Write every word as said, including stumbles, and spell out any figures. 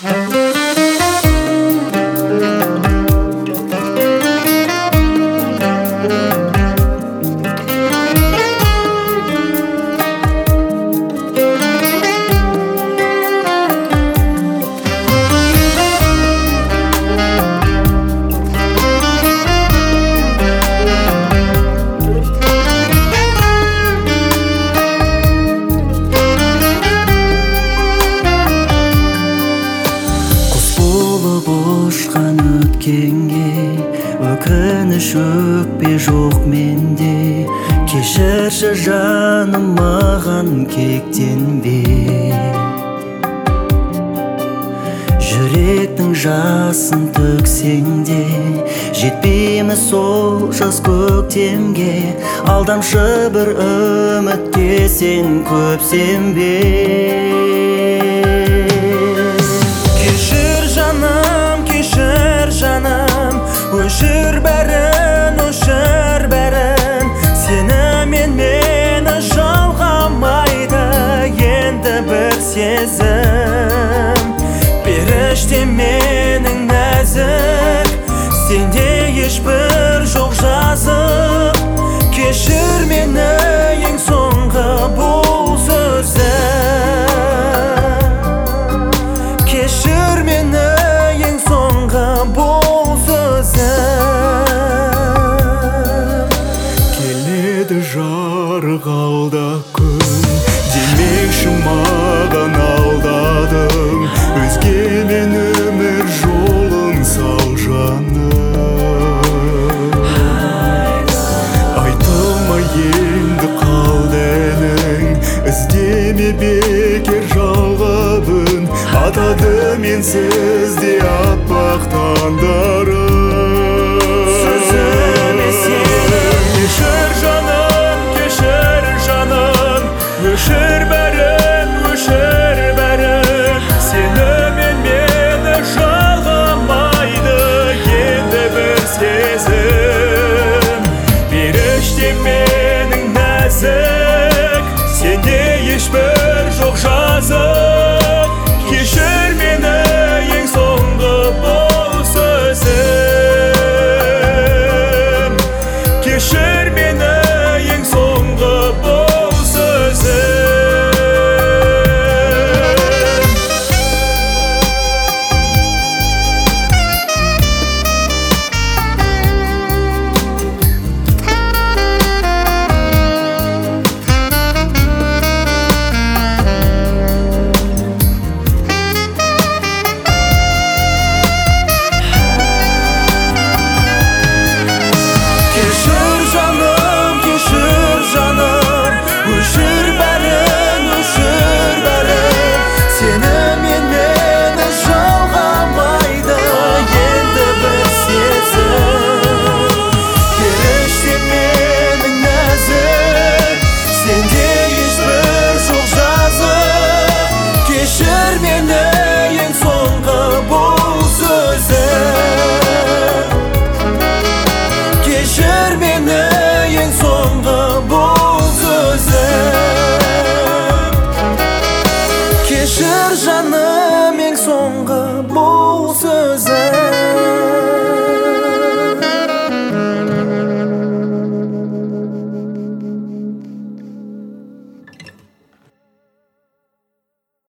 Ұшқан өткенге өкініш өкпе жоқ менде. Кешірші жаным, маған кектенбе. Жүректің жасын төксең де жетпейміз сол жас көктемге. Алдамшы бір үмітке сен көп сенбе. Өшір бәрін, өшір бәрін, сені мен мені жалғамайды енді бір сезім. Періште менің нәзік, сенде ешбір жоқ жазық. Кешір мені ең соңғы бұл сөзім. Кешір мені ең соңғы бұл келеді жарық алда күн, демекші маған алдадың. Өзгемен өмір жолын сал жаным. Айтылмай енді қалды әнің, іздеме бекер жалғабын. Атады менсіз де аппақ таңдарым. Кешір жаным, кешір жаным, өшір бәрін, өшір бәрін, сені мен мені жалғамайды енді бір сезім. Періште менің нәзік, сенде ешбір жоқ жазық. Кешір мені ең соңғы бұл сөзім. Кешір мені ең соңғы бұл сөзім. Кешір жаным, ең соңғы бұл сөзім.